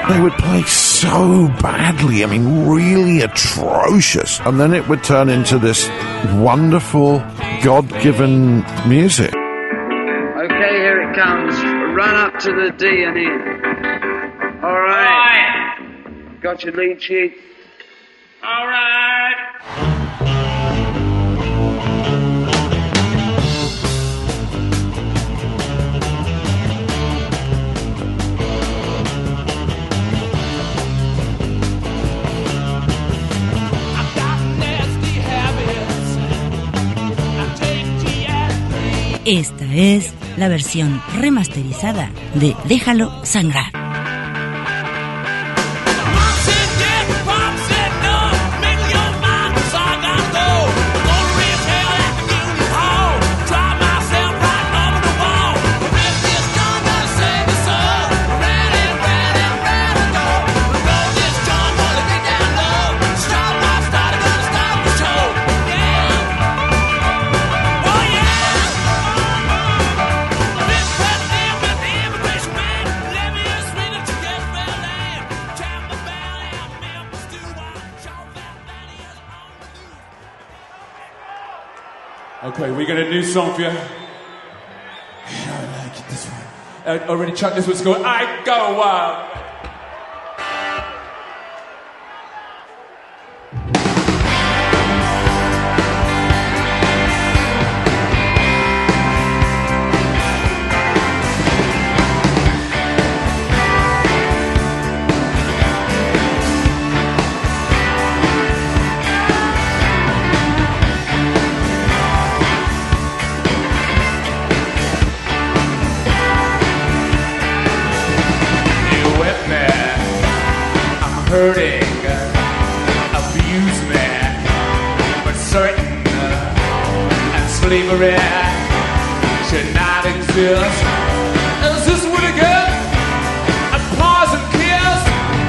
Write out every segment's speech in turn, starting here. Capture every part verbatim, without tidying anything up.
They would play so badly, I mean, really atrocious. And then it would turn into this wonderful, God-given music. Okay, here it comes. Run up to the D and E. All right. All right. Got your lead sheet? All right. Esta es la versión remasterizada de Déjalo Sangrar. Okay, we got a new song for you. I like it, this one. Uh, already Chuck, this one's called I Go Wild. Hurting, abuse me, but certain and slavery should not exist. Is this what it gets? A pause and kiss.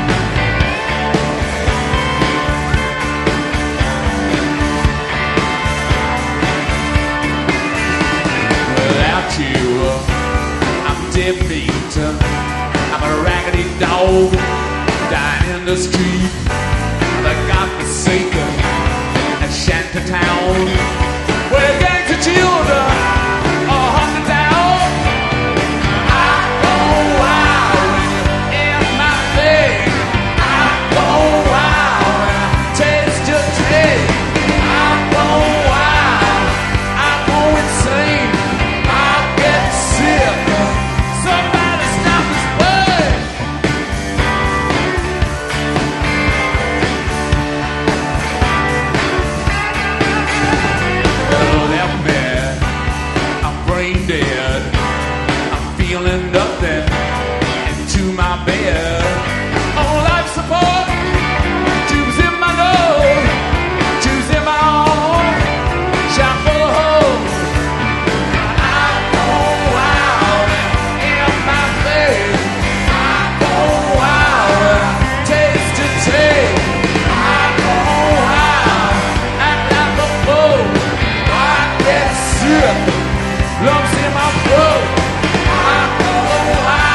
Without you, I'm dead beat. I'm a raggedy dog. Dying in the street, the godforsaken and shanty town, where gangs of children are hunted down. I go wild when you're in my face. I go wild when I taste your taste. I go wild, I go insane. I get sick. Somebody stop this pain. Dead. I'm feeling nothing into my bed. On life support, tubes in my nose, tubes in my arm, shot full of holes. I go wild in my face. I go wild when I taste the taste. I go wild, act like a fool. I get sick. Lumps in my throat. I go wild.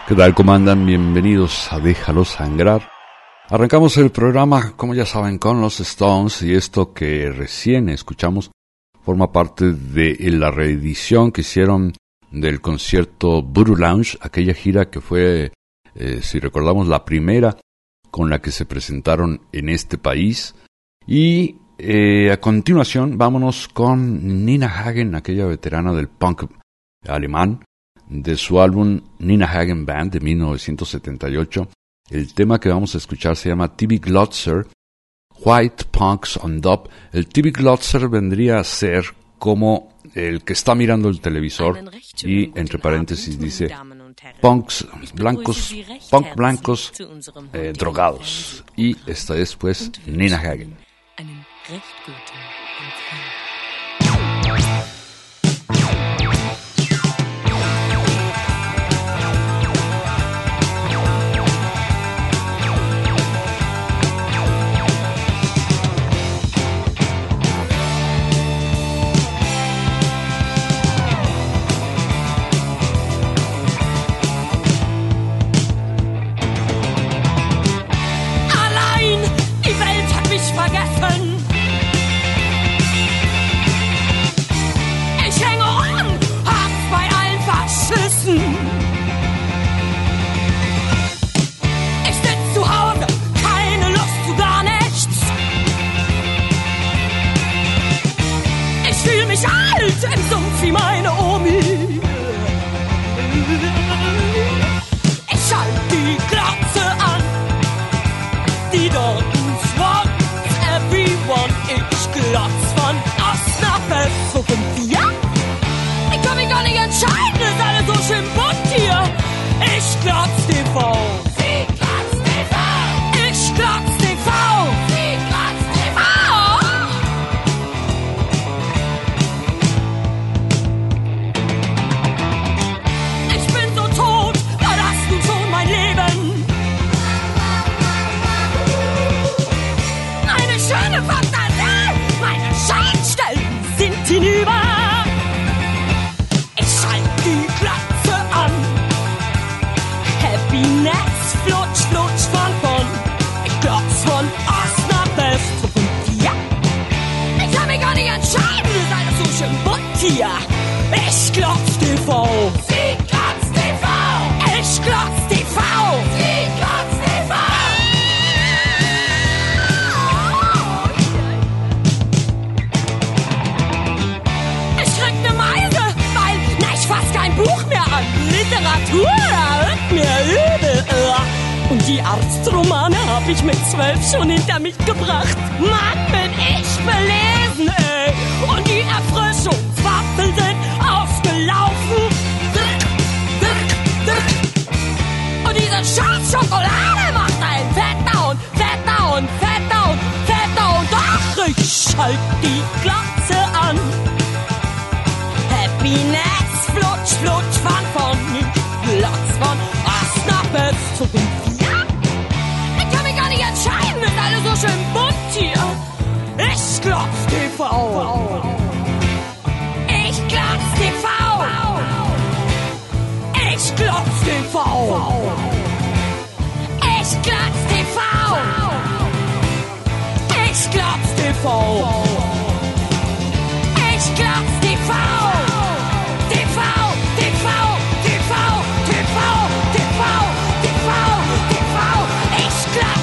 ¿Qué tal? ¿Cómo andan? Bienvenidos a Déjalo Sangrar. Arrancamos el programa, como ya saben, con los Stones, y esto que recién escuchamos forma parte de la reedición que hicieron del concierto Voodoo Lounge, aquella gira que fue, eh, si recordamos, la primera con la que se presentaron en este país. Y eh, a continuación vámonos con Nina Hagen, aquella veterana del punk alemán, de su álbum Nina Hagen Band de mil novecientos setenta y ocho. El tema que vamos a escuchar se llama T B Glotzer, White Punks on Dub. El T B Glotzer vendría a ser como el que está mirando el televisor y entre paréntesis dice punks blancos, punk blancos eh, drogados. Y esta es pues Nina Hagen. Arztromane hab ich mit zwölf schon hinter mich gebracht. Mann, bin ich belesen, ey. Und die Erfrischungswaffeln sind ausgelaufen. Drück, drück, drück. Und diese scheiß Schokolade macht einen fetter und fetter und fetter und fetter. Und ach, ich schalt die Glotze an. Happiness, flutsch, flutsch, fun von Glotz von Ost nach West zu den Entscheiden ist alles so schön bunt hier. Ich Glotz T V. Ich Glotz T V. Ich Glotz T V. Ich Glotz T V. Ich Glotz T V. Ich Glotz T V. T V, T V, T V, T V, T V, T V, T V. Ich Glotz.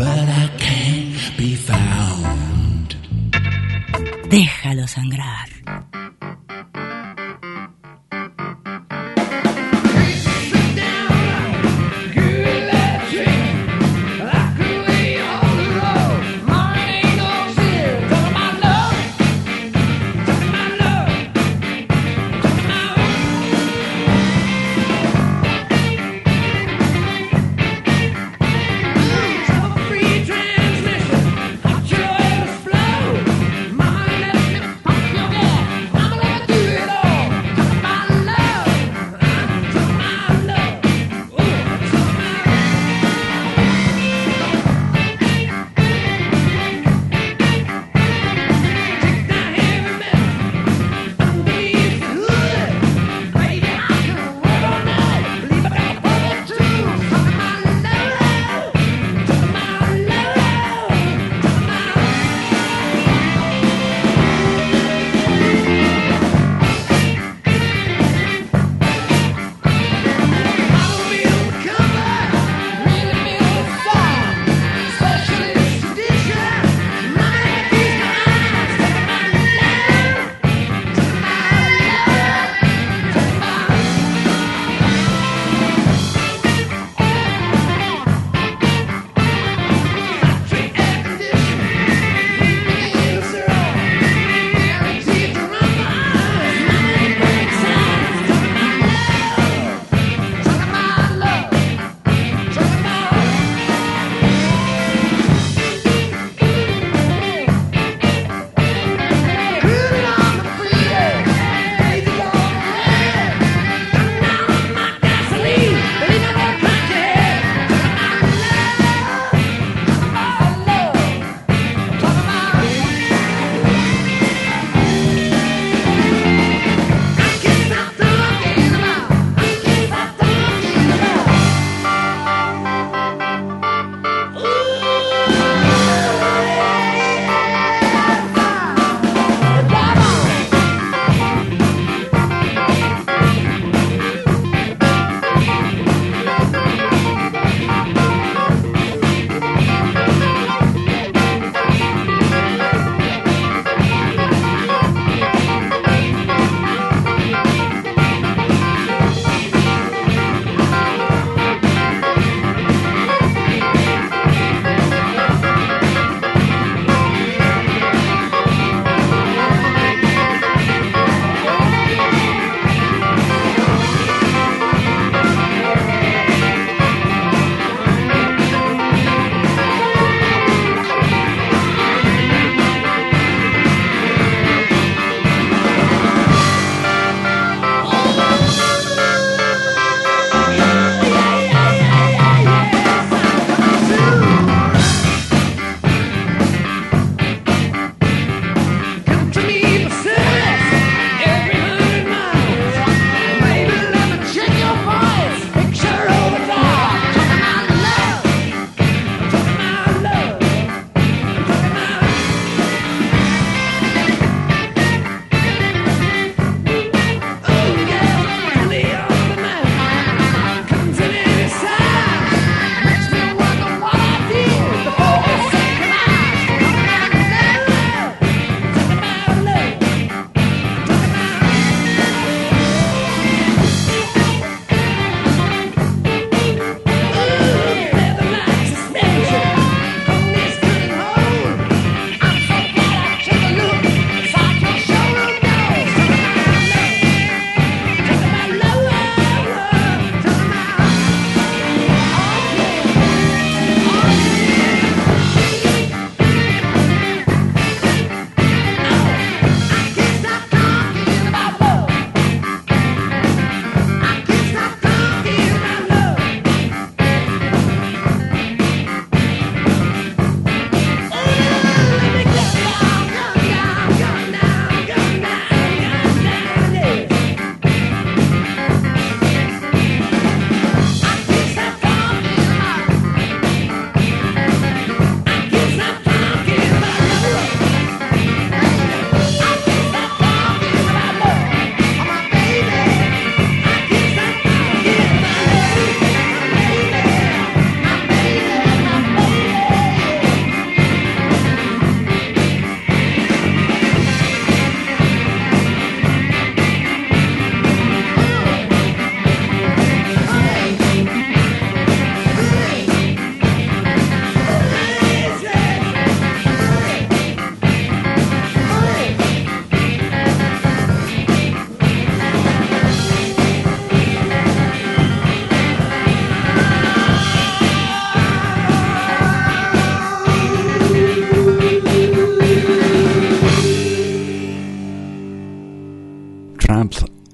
but I can't be found. Déjalo sangrar. Your gas.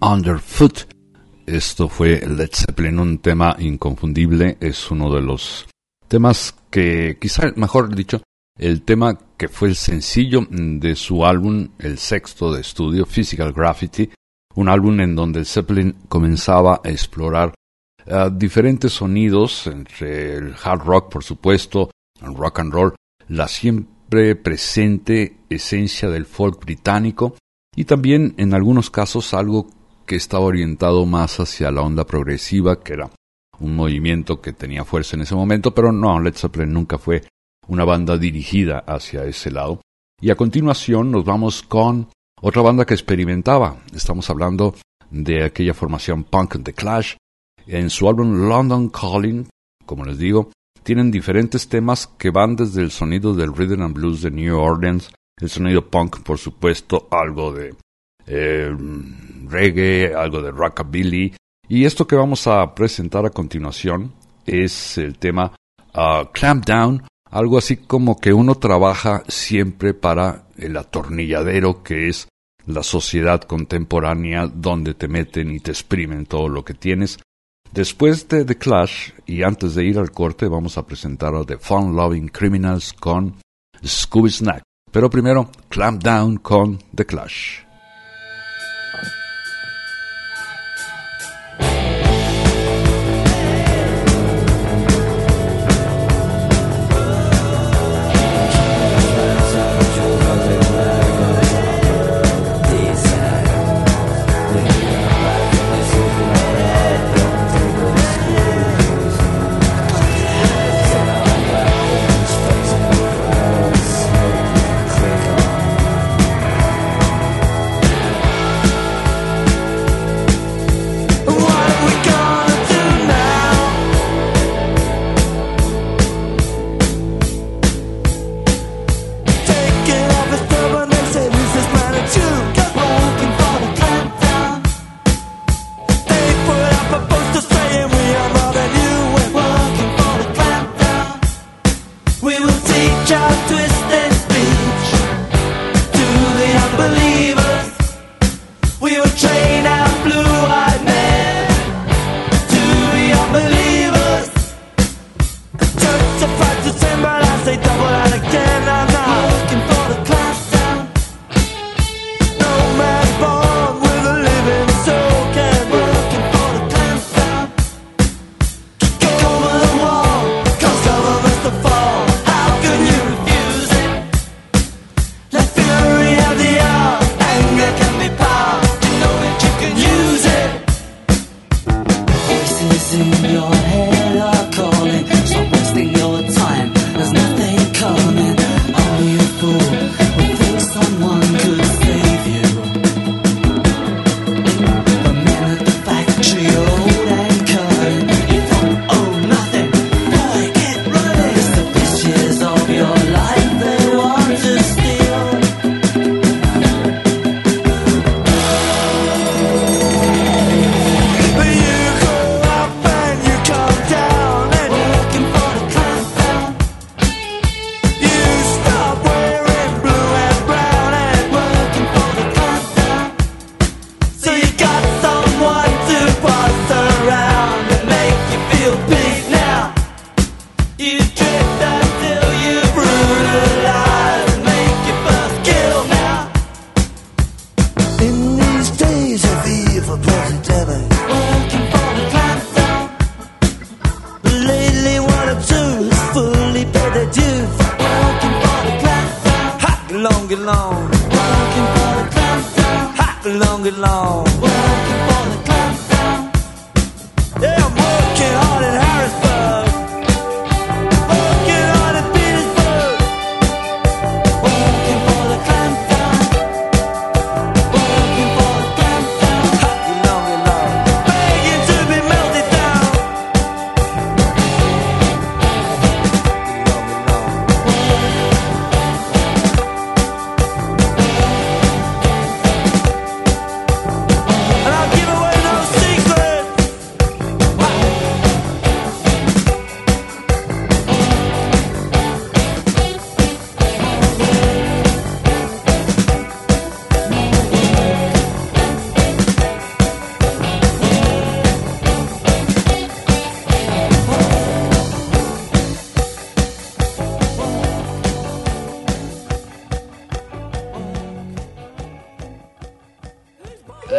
Underfoot. Esto fue Led Zeppelin, un tema inconfundible. Es uno de los temas que, quizá, mejor dicho, el tema que fue el sencillo de su álbum, el sexto de estudio, Physical Graffiti, un álbum en donde el Zeppelin comenzaba a explorar uh, diferentes sonidos, entre el hard rock, por supuesto, el rock and roll, la siempre presente esencia del folk británico y también, en algunos casos, algo que estaba orientado más hacia la onda progresiva, que era un movimiento que tenía fuerza en ese momento, pero no, Led Zeppelin nunca fue una banda dirigida hacia ese lado. Y a continuación nos vamos con otra banda que experimentaba. Estamos hablando de aquella formación punk The Clash. En su álbum London Calling, como les digo, tienen diferentes temas que van desde el sonido del rhythm and blues de New Orleans, el sonido punk, por supuesto, algo de eh, reggae, algo de rockabilly. Y esto que vamos a presentar a continuación es el tema uh, Clamp Down, algo así como que uno trabaja siempre para el atornilladero que es la sociedad contemporánea, donde te meten y te exprimen todo lo que tienes. Después de The Clash y antes de ir al corte, vamos a presentar a The Fun Loving Criminals con Scooby Snack. Pero primero, Clamp Down con The Clash.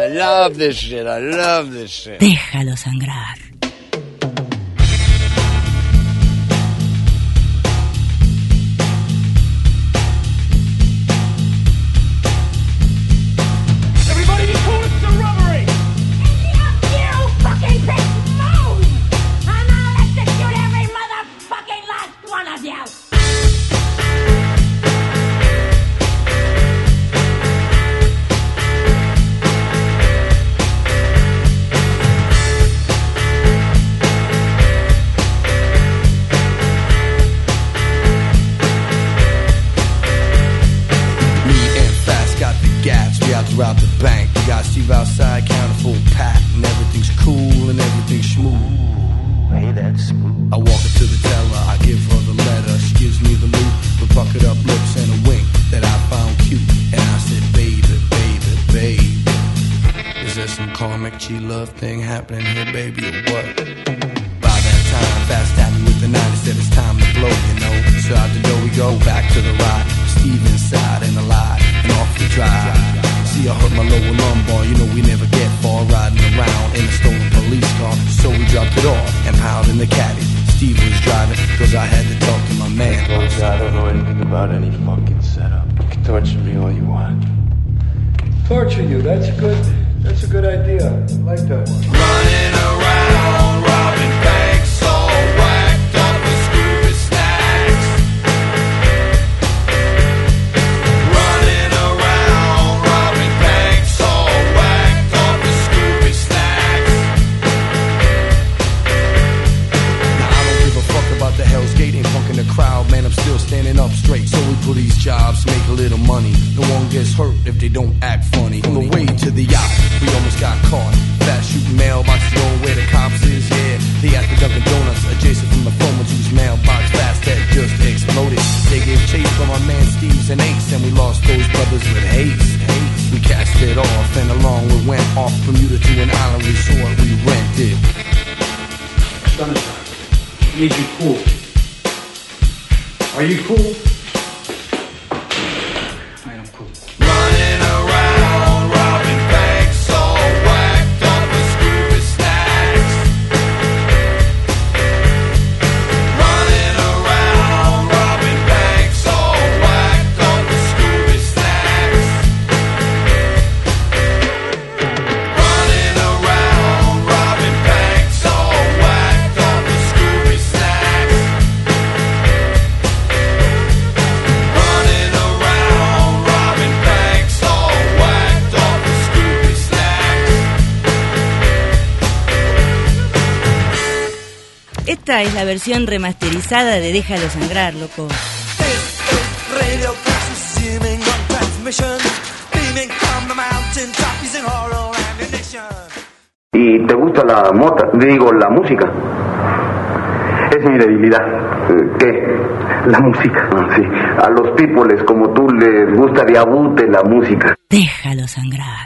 love this shit, I love this shit. Déjalo sangrar. Throughout the bank, we got Steve outside, counting full pack, and everything's cool and everything's smooth. Hey, that's smooth. I walk up to the teller, I give her the letter. She gives me the loot with puckered up lips and a wink that I found cute. And I said, baby, baby, baby, is there some karmic G-love thing happening here, baby, or what? By that time, fast tapped me with the nine, said it's time to blow, you know. So out the door we go, back to the ride. Steve inside and alive, and off we drive. See, I hurt my lower lumbar, you know we never get far riding around in a stolen police car. So we dropped it off and piled in the caddy. Steve was driving, cause I had to talk to my man. Look, I don't know anything about any fucking setup. You can torture me all you want. Torture you, that's a good, that's a good idea. I like that one. Running around, robbing banks, all whacked up with Scooby snacks. Running around, robbing banks, all whacked up with Scooby snacks. Now I don't give a fuck about the Hell's Gate, ain't punking the crowd, man, I'm still standing up straight. So we pull these jobs, make a little money. No one gets hurt if they don't act funny. On the way to the yacht, we almost got caught. Fast shooting mailboxes going where the cops is, yeah. They at the Dunkin' Donuts, adjacent from the phone whose mailbox fast had just exploded. They gave chase from our man Steve's and Ace, and we lost those brothers with haste. haste. We cast it off, and along we went off Bermuda to an island resort we rented. Sunshine, I need you cool. Are you cool? I am cool. Running around, robbing banks, all whacked up with Scooby snacks. Running around, robbing banks, all whacked up with Scooby snacks. Running around, robbing banks, all whacked up with Scooby snacks. Running around, robbing banks, all whacked up with Scooby snacks. Esta es la versión remasterizada de Déjalo sangrar, loco. Radio consuming on transmission, beaming from the mountain top using horror ammunition. ¿Y te gusta la mota? Digo, la música. Es mi debilidad. ¿Qué? La música. Ah, sí. A los pípoles como tú les gusta de abute la música. Déjalo sangrar.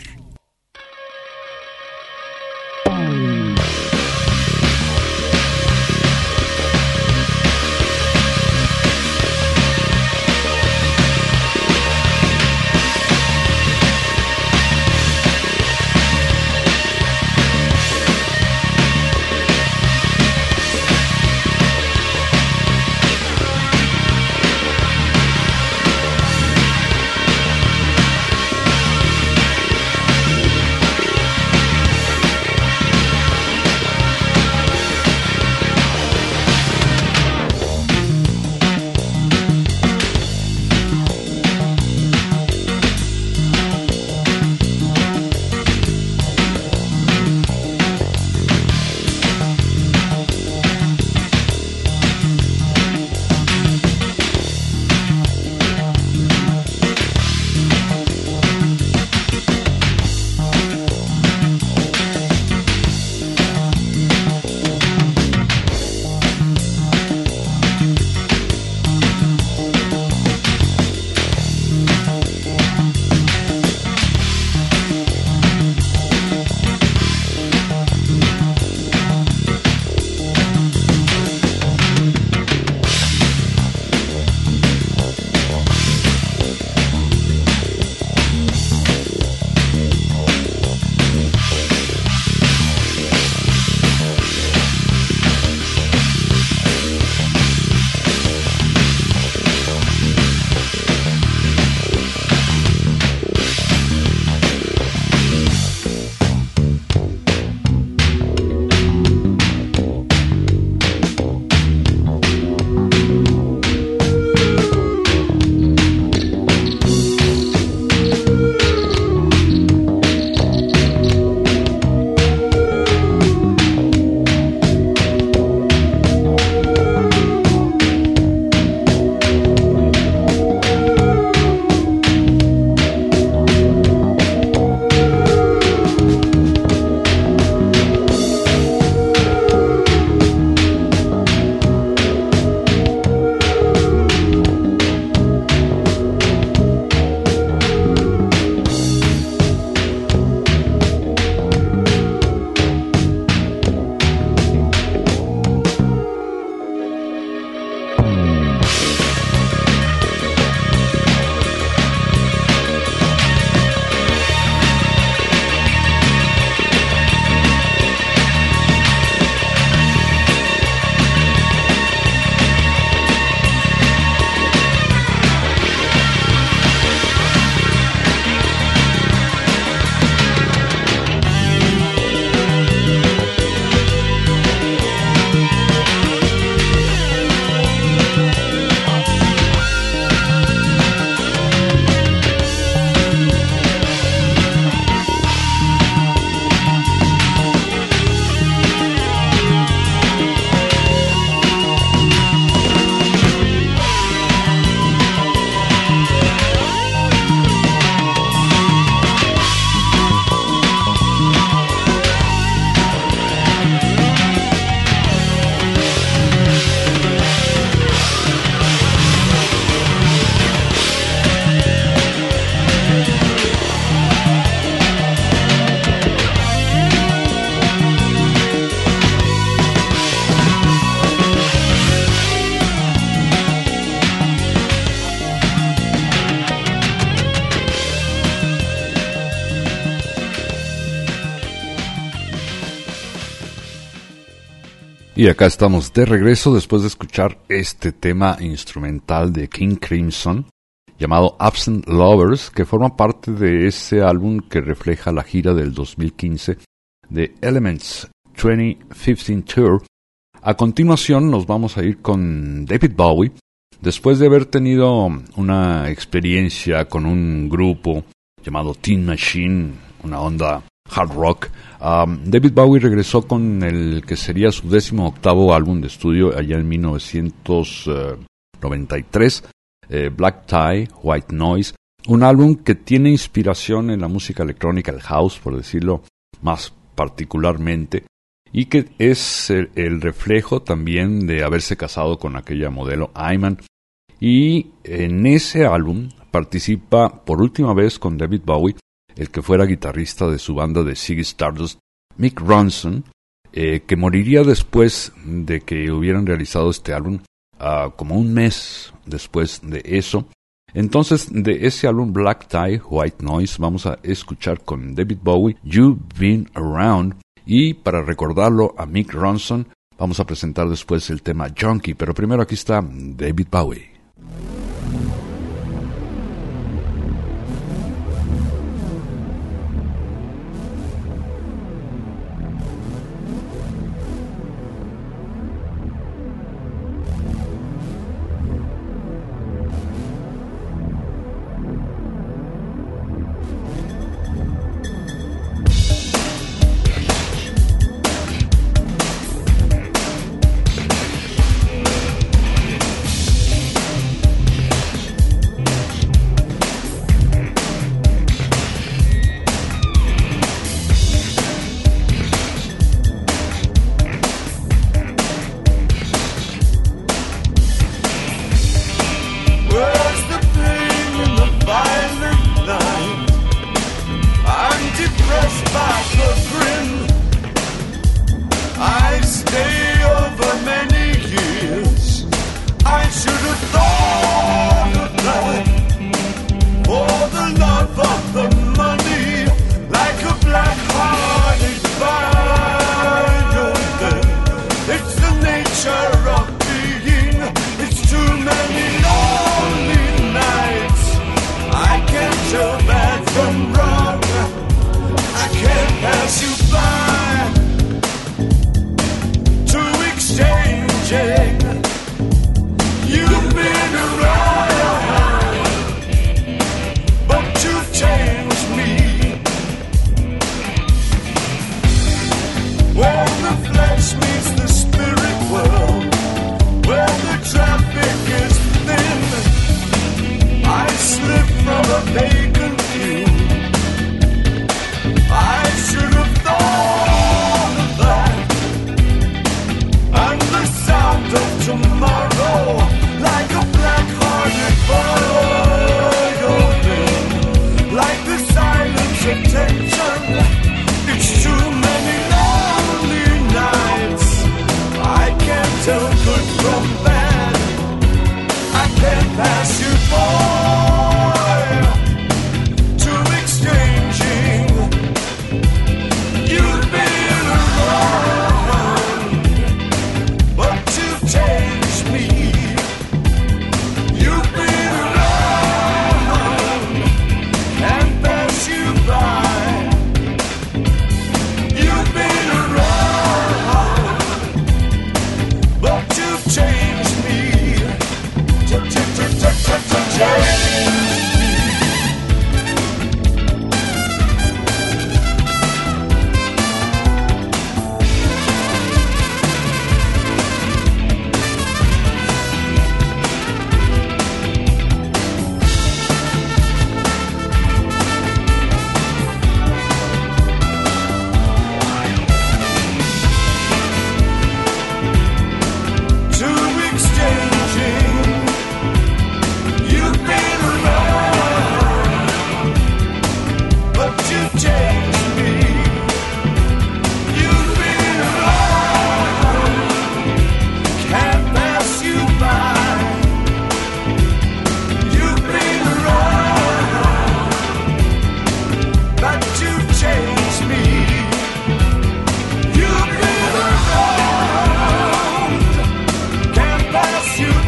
Y acá estamos de regreso después de escuchar este tema instrumental de King Crimson llamado Absent Lovers, que forma parte de ese álbum que refleja la gira del dos mil quince de Elements veinte quince Tour. A continuación nos vamos a ir con David Bowie. Después de haber tenido una experiencia con un grupo llamado Teen Machine, una onda hard rock, um, David Bowie regresó con el que sería su décimo octavo álbum de estudio allá en mil novecientos noventa y tres, eh, Black Tie, White Noise, un álbum que tiene inspiración en la música electrónica, el house, por decirlo más particularmente, y que es el, el reflejo también de haberse casado con aquella modelo Iman. Y en ese álbum participa por última vez con David Bowie el que fuera guitarrista de su banda de Ziggy Stardust, Mick Ronson, eh, que moriría después de que hubieran realizado este álbum, uh, como un mes después de eso. Entonces, de ese álbum Black Tie, White Noise, vamos a escuchar con David Bowie You've Been Around, y para recordarlo a Mick Ronson vamos a presentar después el tema Junkie, pero primero aquí está David Bowie.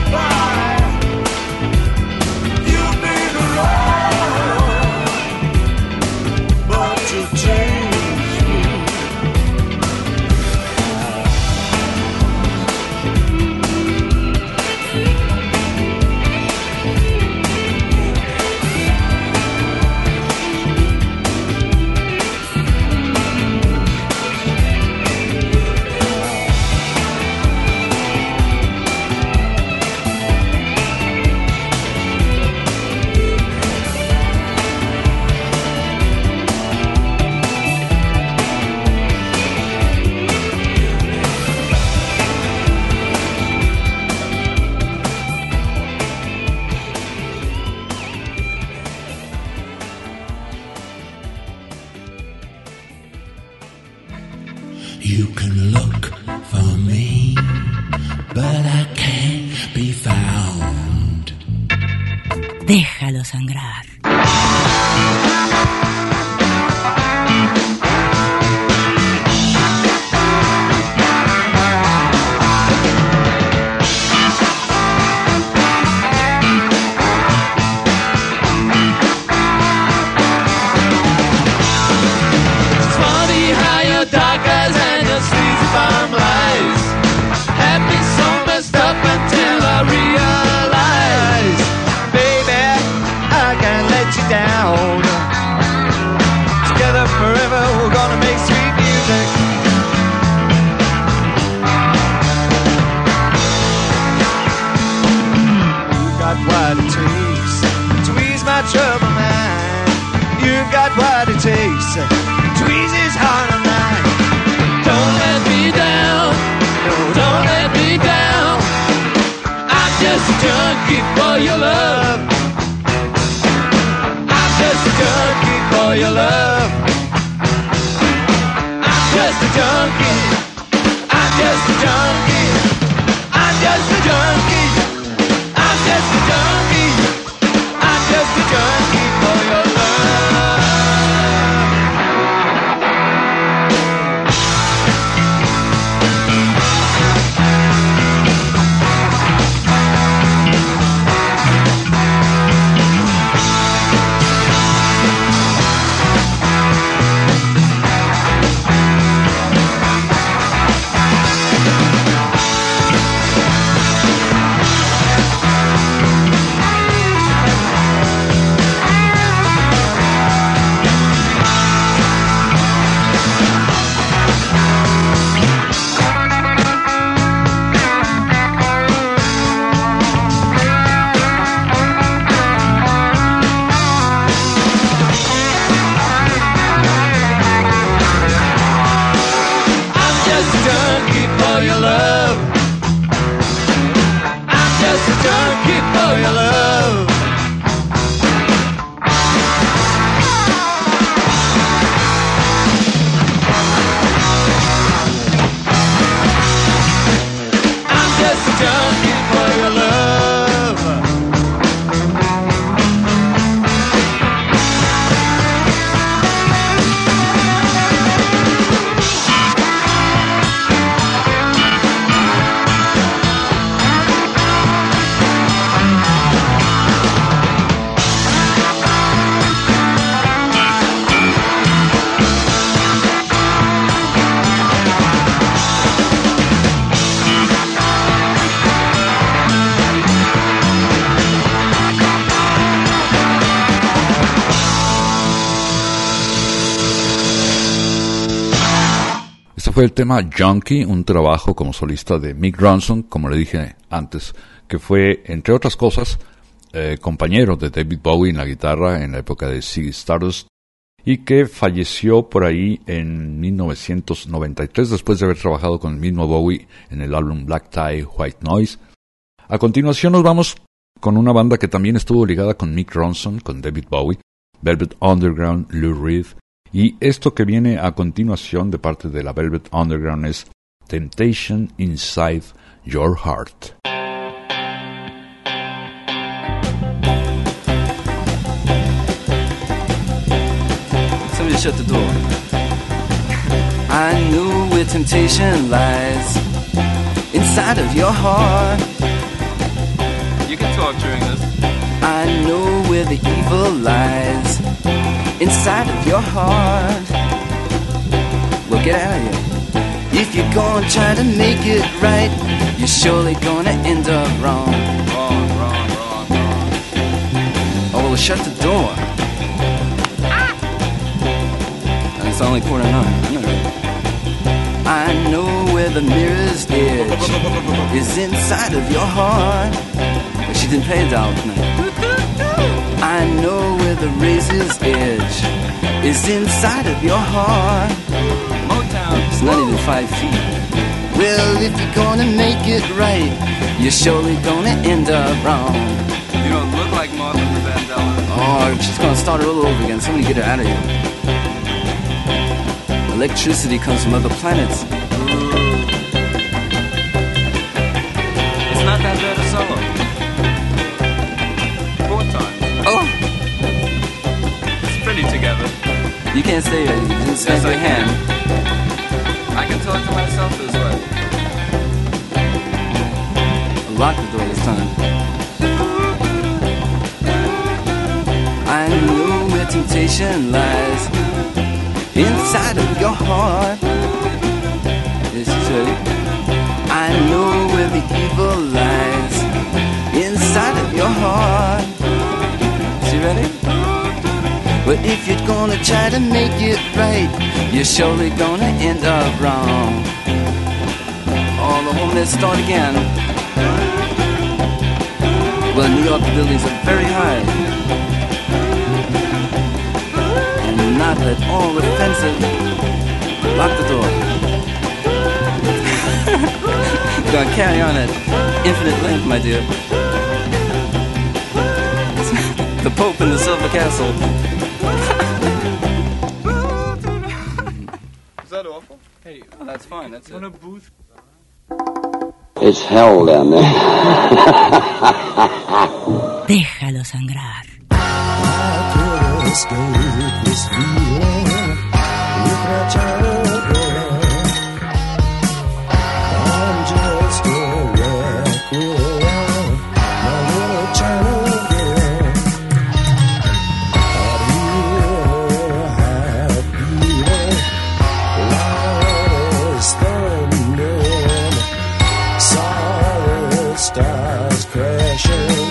You can look for me, but I can't be found. Déjalo sangrar. Trouble mind, you've got what it takes to ease this heart of mine. Don't let me down, no, don't let me down. I'm just a junkie for your love. I'm just a junkie for your love. I'm just a junkie. I'm just a junkie. I'm just a junkie. I'm just a junkie. Just a junkie for your love. Fue el tema Junkie, un trabajo como solista de Mick Ronson, como le dije antes, que fue, entre otras cosas, eh, compañero de David Bowie en la guitarra en la época de Ziggy Stardust, y que falleció por ahí en mil novecientos noventa y tres después de haber trabajado con el mismo Bowie en el álbum Black Tie, White Noise. A continuación nos vamos con una banda que también estuvo ligada con Mick Ronson, con David Bowie, Velvet Underground, Lou Reed. Y esto que viene a continuación de parte de la Velvet Underground es Temptation Inside Your Heart. Somebody shut the door. I knew where temptation lies inside of your heart. talk during this. I know where the evil lies inside of your heart. Well, get out of here. If you're gonna try to make it right, you're surely gonna end up wrong. Wrong, wrong, wrong, wrong. Oh, well, shut the door. Ah! It's only quarter nine. I'm not ready. I know where the mirror's edge is inside of your heart. But she didn't pay a dollar tonight. I know where the razor's edge is inside of your heart. Motown. It's not even five feet. Well, if you're gonna make it right, you're surely gonna end up wrong. You don't look like Martha Vandella. Oh, she's gonna start it all over again. Somebody get her out of here. Electricity comes from other planets. It's not that bad a solo. Four times. Oh! It's pretty together. You can't stay there. You didn't snap Yes, I your hand. I can talk to myself this way. Lock the door this time. I know where temptation lies inside of your heart. Yes, you said it. I know where the evil lies inside of your heart. Is you ready? But if you're gonna try to make it right, you're surely gonna end up wrong. Oh, the whole mess start again. Well, New York buildings are very high and not at all offensive. Lock the door. Gonna carry on at infinite length, my dear. The Pope in the Silver Castle. Is that awful? Hey, oh, that's fine. That's it. On a booth. It's hell down there. Déjalo sangrar. Stars crashing.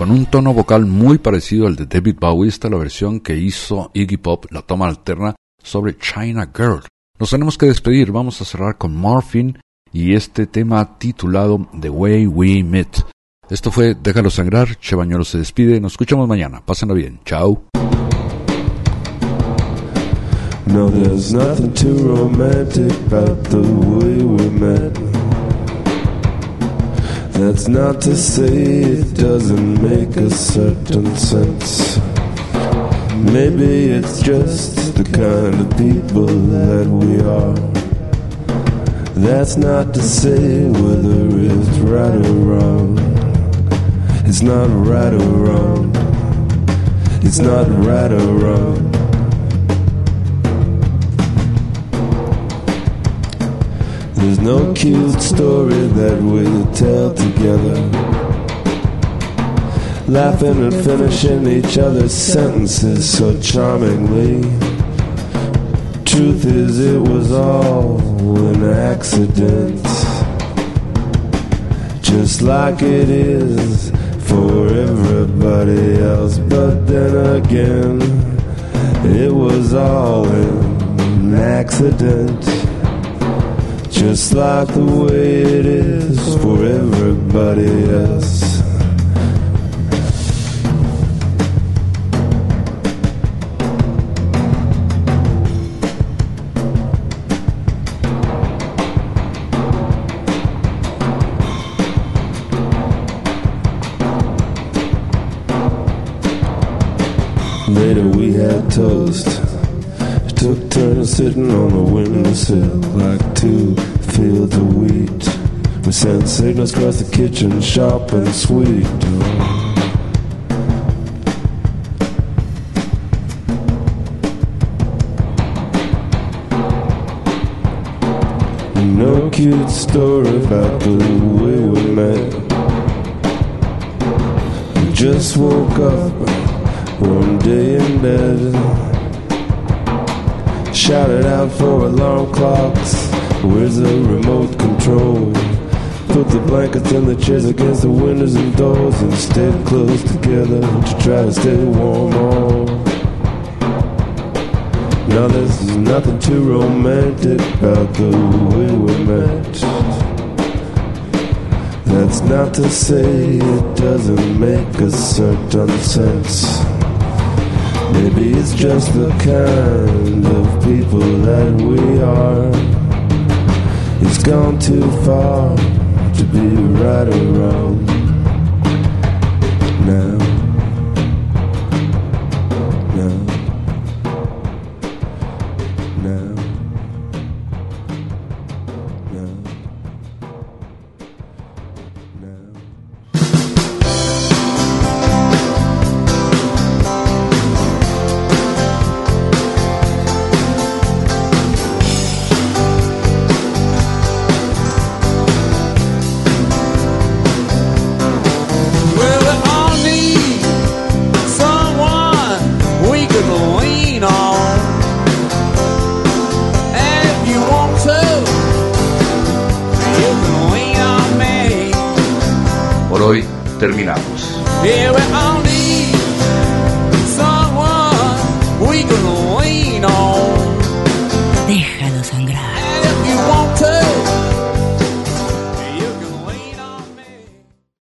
con un tono vocal muy parecido al de David Bowie. Esta es la versión que hizo Iggy Pop, la toma alterna sobre China Girl. Nos tenemos que despedir, vamos a cerrar con Morphine y este tema titulado The Way We Met. Esto fue Déjalo Sangrar, Che Bañuelos se despide, nos escuchamos mañana, pásenla bien, chao. No, there's nothing too romantic about the way we met. That's not to say it doesn't make a certain sense. Maybe it's just the kind of people that we are. That's not to say whether it's right or wrong. It's not right or wrong. It's not right or wrong. There's no cute story that we tell together, laughing and finishing each other's sentences so charmingly. Truth is, it was all an accident, just like it is for everybody else. But then again, it was all an accident, just like the way it is for everybody else. Later we had toast. Took turns sitting on the windowsill like two fields of wheat. We sent signals across the kitchen, sharp and sweet. No cute story about the way we met. We just woke up one day in bed, shouted out for alarm clocks. Where's the remote control? Put the blankets and the chairs against the windows and doors and stayed close together to try to stay warm. Oh, now there's nothing too romantic about the way we met. That's not to say it doesn't make a certain sense. Maybe it's just the kind of people that we are. It's gone too far to be right or wrong now. Now. Now. Terminamos. Here we are.